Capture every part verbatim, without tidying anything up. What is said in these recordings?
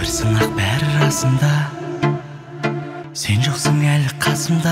бір сынақ бәрі расында, сен жоқсың әлі қасымда.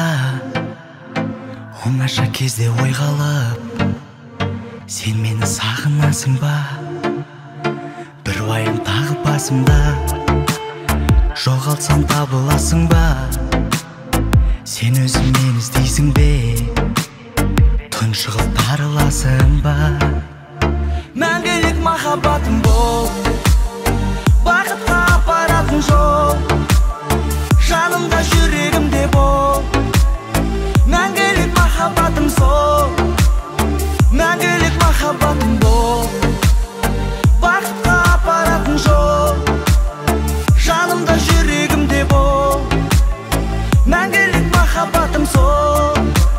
Оңаша кезде ойға алып, сен мені сағынасың ба? Бір уайым тағы басымда, жоғалтсам табыласың ба? Сен өзің мені іздейсің бе? Тұншығып тарыласың ба? Мәңгілік махаббатым бол, бақытқа апаратын жол, жанымда жүрегімде бол. Мәңгілік махаббатым сол, мәңгілік махаббатым бол, бақытқа апаратын жол, жанымда жүрегімде бол. Мәңгілік махаббатым сол.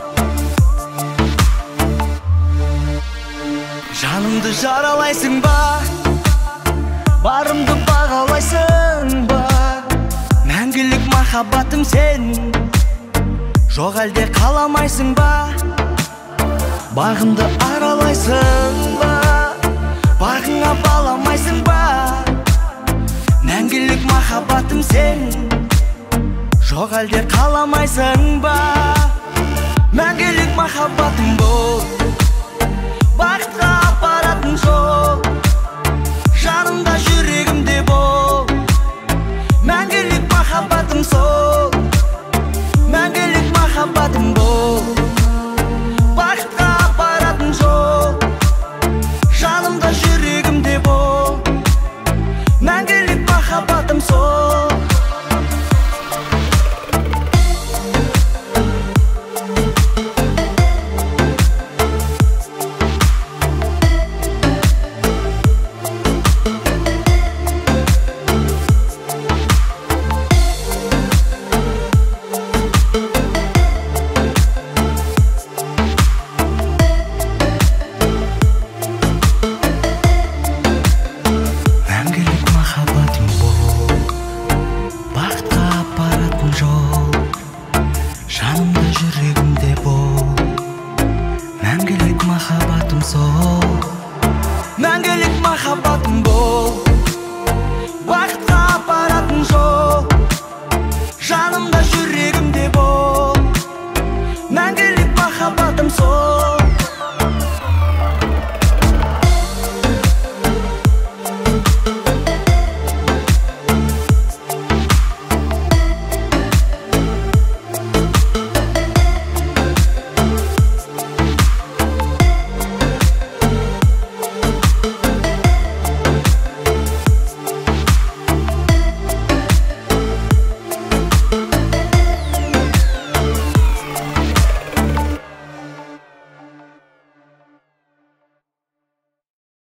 Жанымды жаралайсың ба? Барымды бағалайсың ба? Мәңгілік махаббатым сен, жоқ әлде қаламайсың ба? Бағымды аралайсың ба? Бағыңа баламайсың ба? Мәңгілік махаббатым сен, жоқ әлде қаламайсың ба? Мәңгілік махаббатым бол, бақытқа апаратын жол, жанымда жүрегімде бол. Мәңгілік махаббатым сол, мәңгілік махаббатым бол, бақытқа апаратын жол, жанымда жүрегімде бол. Мәңгілік махаббатым сол. Жанымда жүрегімде бол, мәңгілік махаббатым сол, мәңгілік махаббатым бол.